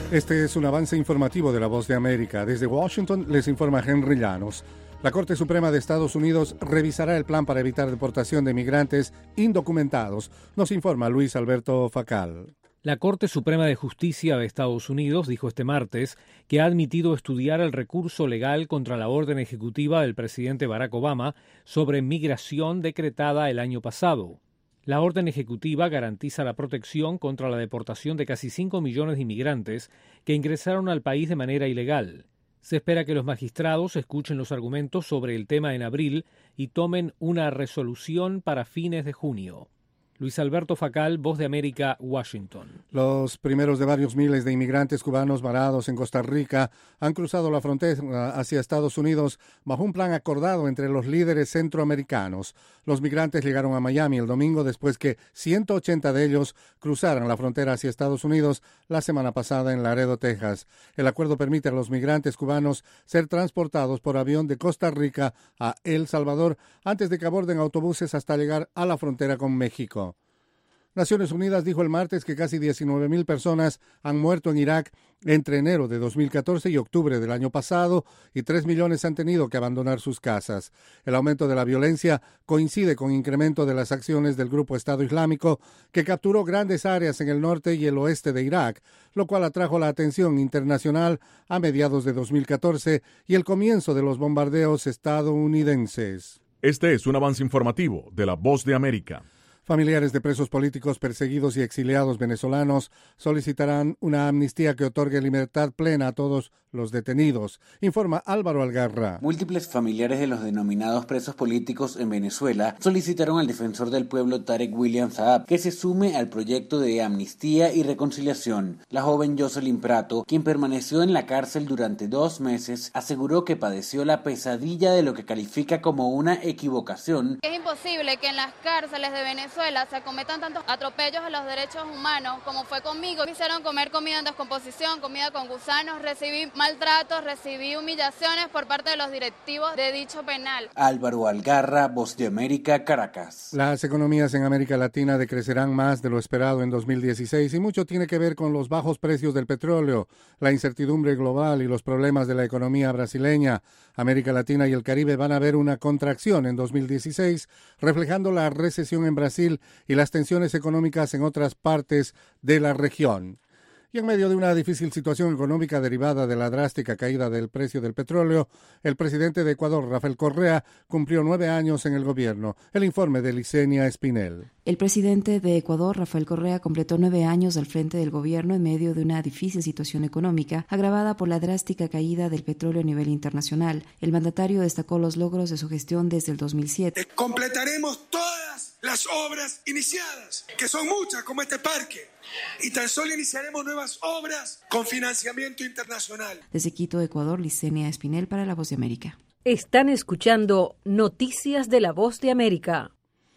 Este es un avance informativo de La Voz de América. Desde Washington les informa Henry Llanos. La Corte Suprema de Estados Unidos revisará el plan para evitar deportación de migrantes indocumentados, nos informa Luis Alberto Facal. La Corte Suprema de Justicia de Estados Unidos dijo este martes que ha admitido estudiar el recurso legal contra la orden ejecutiva del presidente Barack Obama sobre migración decretada el año pasado. La orden ejecutiva garantiza la protección contra la deportación de casi 5 millones de inmigrantes que ingresaron al país de manera ilegal. Se espera que los magistrados escuchen los argumentos sobre el tema en abril y tomen una resolución para fines de junio. Luis Alberto Facal, Voz de América, Washington. Los primeros de varios miles de inmigrantes cubanos varados en Costa Rica han cruzado la frontera hacia Estados Unidos bajo un plan acordado entre los líderes centroamericanos. Los migrantes llegaron a Miami el domingo después que 180 de ellos cruzaran la frontera hacia Estados Unidos la semana pasada en Laredo, Texas. El acuerdo permite a los migrantes cubanos ser transportados por avión de Costa Rica a El Salvador antes de que aborden autobuses hasta llegar a la frontera con México. Naciones Unidas dijo el martes que casi 19,000 personas han muerto en Irak entre enero de 2014 y octubre del año pasado y 3 millones han tenido que abandonar sus casas. El aumento de la violencia coincide con incremento de las acciones del grupo Estado Islámico que capturó grandes áreas en el norte y el oeste de Irak, lo cual atrajo la atención internacional a mediados de 2014 y el comienzo de los bombardeos estadounidenses. Este es un avance informativo de La Voz de América. Familiares de presos políticos perseguidos y exiliados venezolanos solicitarán una amnistía que otorgue libertad plena a todos los detenidos, informa Álvaro Algarra. Múltiples familiares de los denominados presos políticos en Venezuela solicitaron al defensor del pueblo Tarek William Saab que se sume al proyecto de amnistía y reconciliación. La joven Jocelyn Prato, quien permaneció en la cárcel durante 2 meses, aseguró que padeció la pesadilla de lo que califica como una equivocación. Es imposible que en las cárceles de Venezuela se cometan tantos atropellos a los derechos humanos como fue conmigo. Me hicieron comer comida en descomposición, comida con gusanos, recibí maltratos, recibí humillaciones por parte de los directivos de dicho penal. Álvaro Algarra, Voz de América, Caracas. Las economías en América Latina decrecerán más de lo esperado en 2016 y mucho tiene que ver con los bajos precios del petróleo, la incertidumbre global y los problemas de la economía brasileña. América Latina y el Caribe van a ver una contracción en 2016, reflejando la recesión en Brasil y las tensiones económicas en otras partes de la región. Y en medio de una difícil situación económica derivada de la drástica caída del precio del petróleo, el presidente de Ecuador, Rafael Correa, cumplió 9 años en el gobierno. El informe de Licenia Espinel. El presidente de Ecuador, Rafael Correa, completó 9 años al frente del gobierno en medio de una difícil situación económica agravada por la drástica caída del petróleo a nivel internacional. El mandatario destacó los logros de su gestión desde el 2007. Completaremos todas las obras iniciadas, que son muchas, como este parque, y tan solo iniciaremos nuevas obras con financiamiento internacional. Desde Quito, Ecuador, Licenia Espinel para La Voz de América. Están escuchando Noticias de La Voz de América.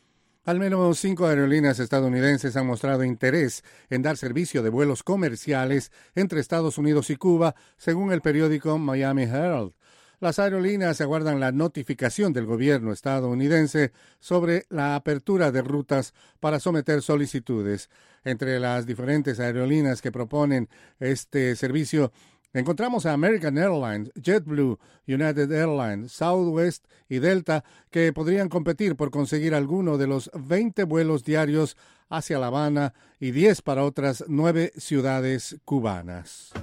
Al menos 5 aerolíneas estadounidenses han mostrado interés en dar servicio de vuelos comerciales entre Estados Unidos y Cuba, según el periódico Miami Herald. Las aerolíneas aguardan la notificación del gobierno estadounidense sobre la apertura de rutas para someter solicitudes. Entre las diferentes aerolíneas que proponen este servicio, encontramos a American Airlines, JetBlue, United Airlines, Southwest y Delta, que podrían competir por conseguir alguno de los 20 vuelos diarios hacia La Habana y 10 para otras 9 ciudades cubanas.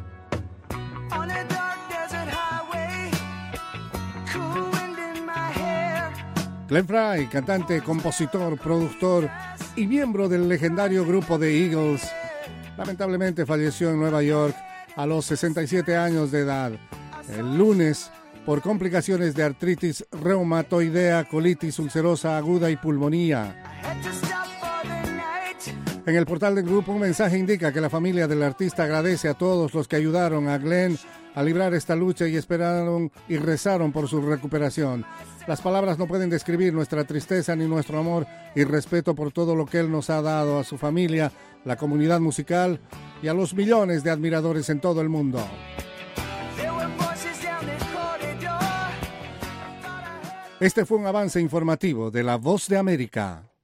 Glenn Frey, cantante, compositor, productor y miembro del legendario grupo The Eagles, lamentablemente falleció en Nueva York a los 67 años de edad, el lunes, por complicaciones de artritis reumatoidea, colitis ulcerosa aguda y pulmonía. En el portal del grupo, un mensaje indica que la familia del artista agradece a todos los que ayudaron a Glenn a librar esta lucha y esperaron y rezaron por su recuperación. Las palabras no pueden describir nuestra tristeza ni nuestro amor y respeto por todo lo que él nos ha dado a su familia, la comunidad musical y a los millones de admiradores en todo el mundo. Este fue un avance informativo de La Voz de América.